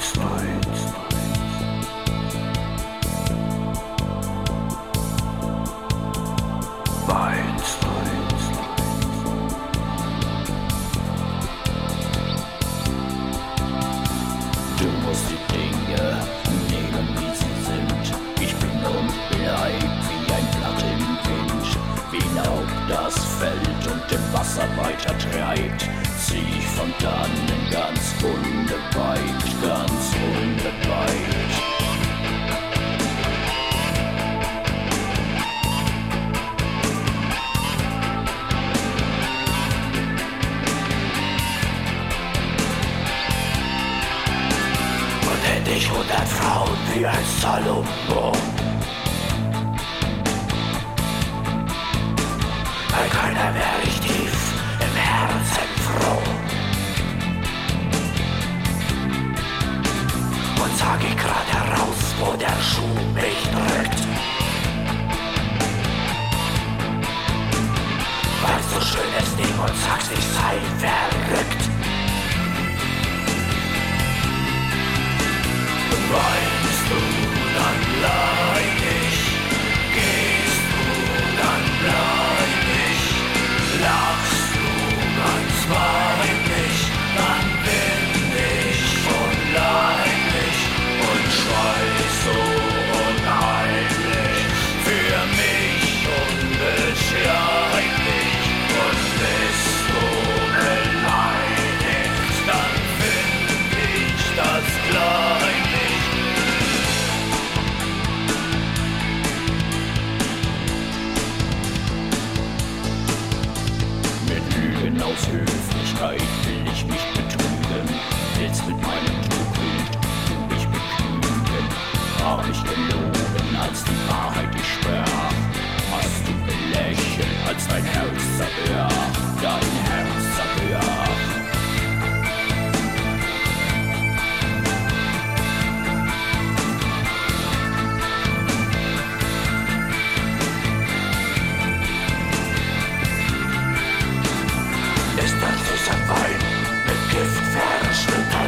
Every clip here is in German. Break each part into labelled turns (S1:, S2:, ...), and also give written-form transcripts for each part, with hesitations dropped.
S1: weinst du? Weinst du?
S2: Du musst die Dinge nehmen, wie sie sind. Ich bin und bleib wie ein Blatt im Wind. Wie Laub, das fällt und im Wasser weiter treibt, zieh ich von dannen ganz unbewegt, ganz unbewegt.
S1: Hätte ich 100 Frauen wie ein Salomo, bei keiner wär ich tief im Herzen froh. Und sag ich grad heraus, wo der Schuh mich drückt. Weil so schönes Ding und sagst, ich sei verrückt. Weinst du, dann leid ich. Gehst du, dann bleib ich. Lachst du ganz weiblich, dann bin ich schon leidlich und schrei so unheimlich. Für mich unbeschreiblich. Und bist du beleidigt, dann find ich das gleich.
S2: Aus Höflichkeit will ich mich betrügen, willst mit meinem Trugbild du mich begnügen. Hab ich gelogen, als die Wahrheit ich sprach? Hast du belächelt, als dein Herz zerbrach, dein Herz zerbrach?
S1: Wein mit Gift verschnitten.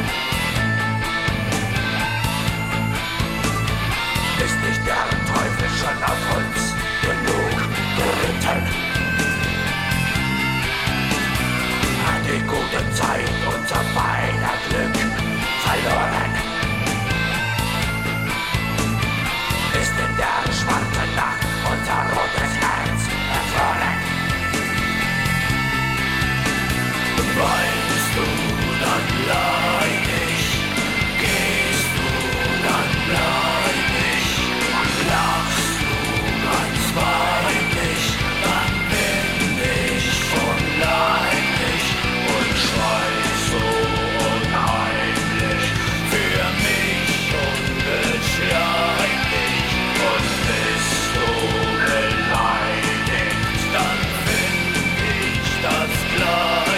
S1: Ist nicht der Teufel schon auf uns genug geritten? Hat die gute Zeit unser beider Glück verloren? Ist in der schwarzen Nacht unser rotes Herz erfroren? Weinst du, dann leid ich. Gehst du, dann bleib ich. Lachst du ganz weiblich, dann bin ich schon leidlich und schrei so unheimlich. Für mich unbeschreiblich. Und bist du beleidigt, dann find ich das gleich.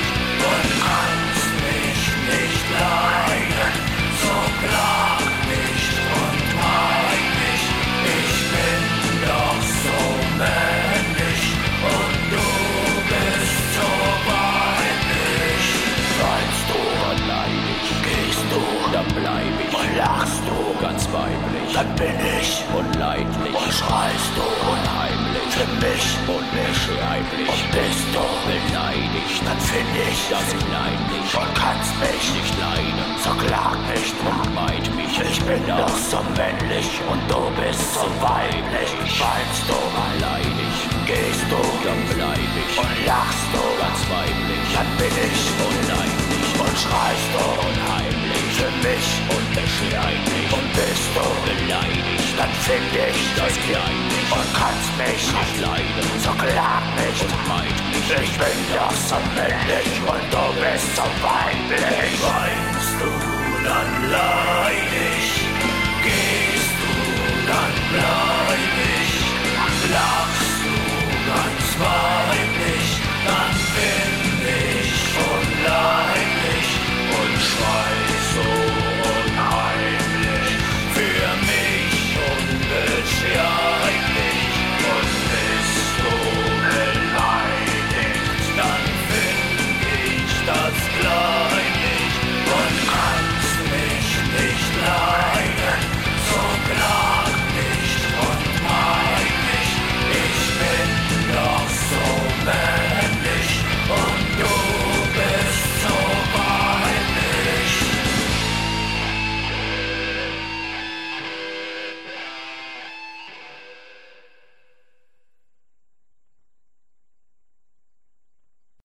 S1: So klar nicht und wein nicht. Ich bin doch so männlich und du bist so weiblich. Weinst du,
S2: dann leid ich.
S1: Gehst du,
S2: dann bleib ich.
S1: Und lachst du,
S2: ganz weiblich,
S1: dann bin ich
S2: unleidlich.
S1: Und schreist du,
S2: unheimlich,
S1: für mich
S2: unbeschreiblich.
S1: Und bist du
S2: beleidigt,
S1: dann find ich
S2: das kleinlich
S1: und kannst mich
S2: nicht leiden.
S1: So klag nicht
S2: und meid mich.
S1: Ich bin doch so männlich und du bist so weiblich. Weinst du,
S2: leid ich.
S1: Gehst du,
S2: dann bleib ich.
S1: Und lachst du,
S2: ganz weiblich.
S1: Dann bin ich
S2: unleidlich.
S1: Und schreist du,
S2: unheimlich.
S1: Für mich
S2: unbeschreiblich.
S1: Und bist du
S2: beleidigt.
S1: Dann find ich
S2: das kleinlich
S1: und kannst mich
S2: nicht leiden.
S1: So klag nicht
S2: und meid mich.
S1: Ich bin doch so männlich und du bist so weiblich. Weinst du, dann leid ich. Gehst du, dann bleib ich. Lachst